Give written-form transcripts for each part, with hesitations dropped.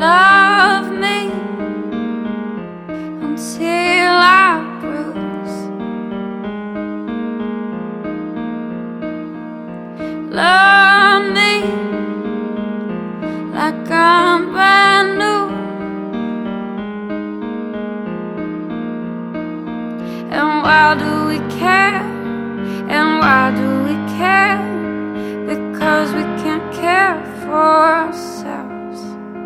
love me until I bruise. Love me like I'm brand new. And why do we care? And why do we care? Because we can't care for ourselves.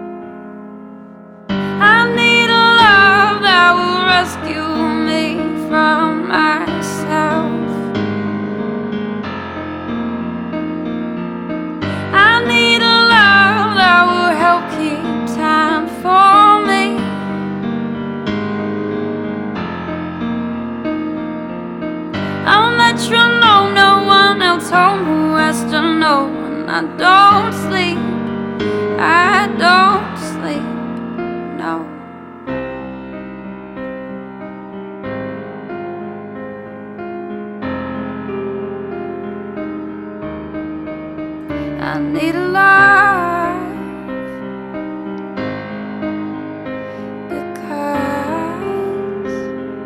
I need a love that will rescue me from myself. I need a love that will help keep time for me. I'll let you know no one else home who has to know when I don't sleep. I don't sleep, no. I need a love because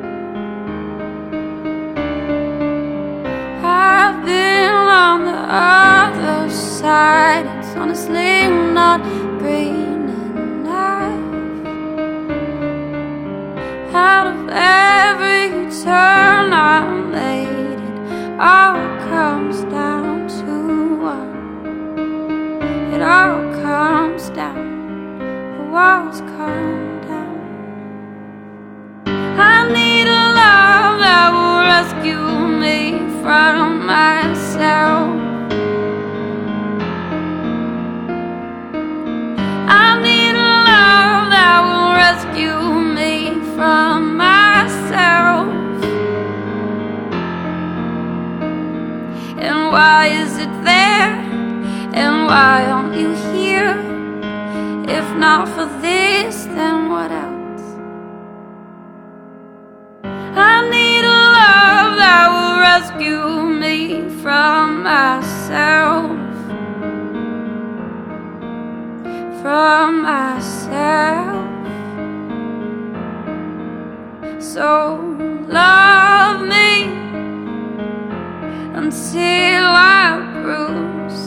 I've been on the other side. It's honestly not green enough. Out of every turn I made, it all comes down to one. It all comes down, the walls come down. I need a love that will rescue me from myself. I need a love that will rescue me from myself. And why is it there? And why aren't you here? If not for this, then what else? I need a love that will rescue me from myself. From myself. So love me until I bruise.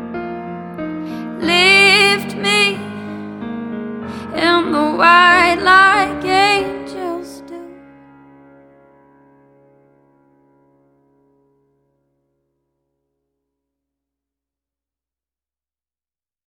Lift me in the white light.